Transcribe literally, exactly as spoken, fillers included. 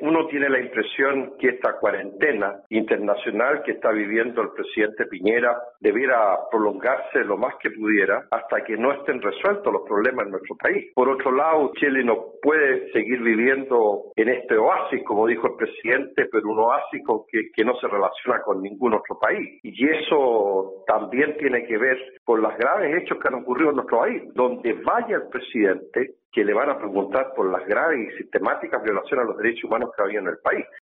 uno tiene la impresión que esta cuarentena internacional que está viviendo el presidente Piñera debiera prolongarse lo más que pudiera hasta que no estén resueltos los problemas en nuestro país. Por otro lado, Chile no puede seguir viviendo en este oasis, como dijo el presidente, pero un oasis con que, que no se relaciona con ningún otro país. Y eso también tiene que ver con los graves hechos que han ocurrido en nuestro país. Donde vaya el presidente, que le van a preguntar por las graves y sistemáticas violaciones a los derechos humanos que había en el país.